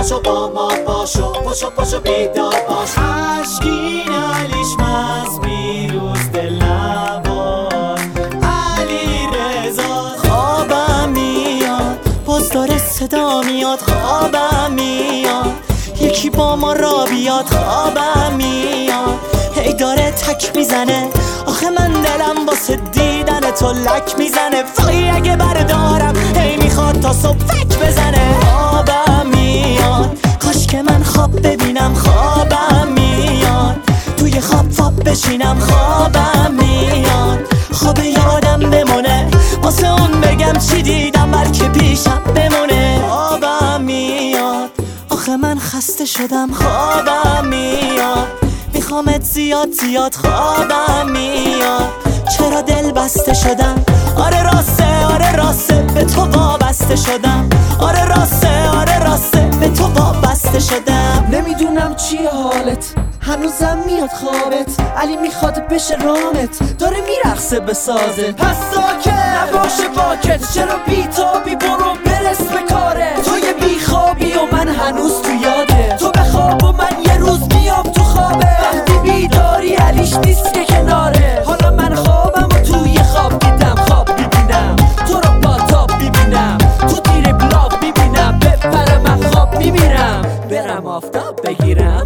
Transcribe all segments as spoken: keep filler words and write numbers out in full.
پاشو با ما پاشو پاشو پاشو بیدار باش. عشقین علیش مز بیروز دل نباد علی رضا. خوابم میاد باز داره صدا میاد خوابم میاد یکی با ما را بیاد خوابم میاد هی داره تک میزنه آخه من دلم واسه دیدن تو لک میزنه وای اگه بردارم هی میخواد تا صبح فک بزنه. خوابم میاد کاش که من خواب ببینم خوابم میاد توی خواب خواب بشینم خوابم میاد خواب یادم بمونه واسه اون بگم چی دیدم بلکه پیشم بمونه. خوابم میاد آخه من خسته شدم خوابم میاد میخوامت زیاد زیاد خوابم میاد چرا دل بسته شدم آره راسته آره راسته به تو وابسته شدم آره راسته آره راسته به تو وابسته شدم. نمیدونم چیه حالت هنوزم میاد خوابت علی میخواد بشه رامت داره میرقصه به سازت پس ساکت نباشه باکت چرا بیتابی برو برس به کاره تو یه بیخوابی و من هنوز تو یاده تو بخواب و من یه روز میام تو خوابه وقتی بیداری علیش نیست که کناره حالا من خوابم و توی خواب دیدم خواب میبینم تو رو با تاب میبینم تو دیر بلاک میبینم بپره من خواب میبینم برم آفتاب بگیرم.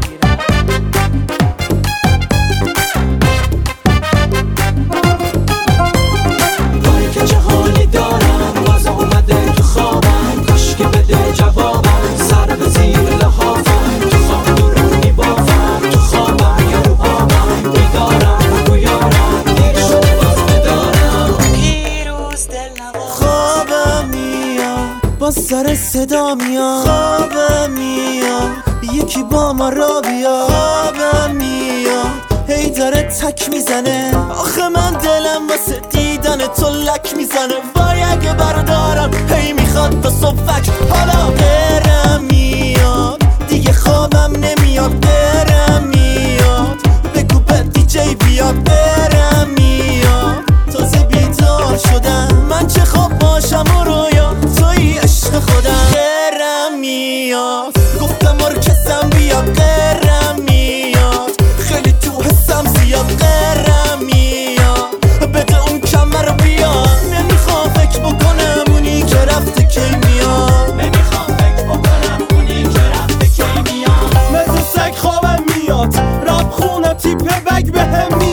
باز داره صدا میاد خوابم میاد یکی با ما را بیاد خوابم میاد هی داره تک میزنه آخه من دلم واسه دیدن تو لک میزنه وای اگه بردارم هی میخواد تا صبحک حالا برم میاد دیگه خوابم نمیاد برم میاد بگو به دیجی بیاد برم میاد تازه بیدار شدم من چه خواب باشم و رویا توی عشق خودم برم میاد گفتم ارکستم بیاد برم میاد خیلی تو حسم زیاد برم میاد بده اون کمر رو بیاد نمیخوام فکر بکنم اونی که رفته کی میاد نمیخوام فکر بکنم اونی که رفته کی میاد مثل سگ خوابم میاد راب خونه تیپ بگ بهم میاد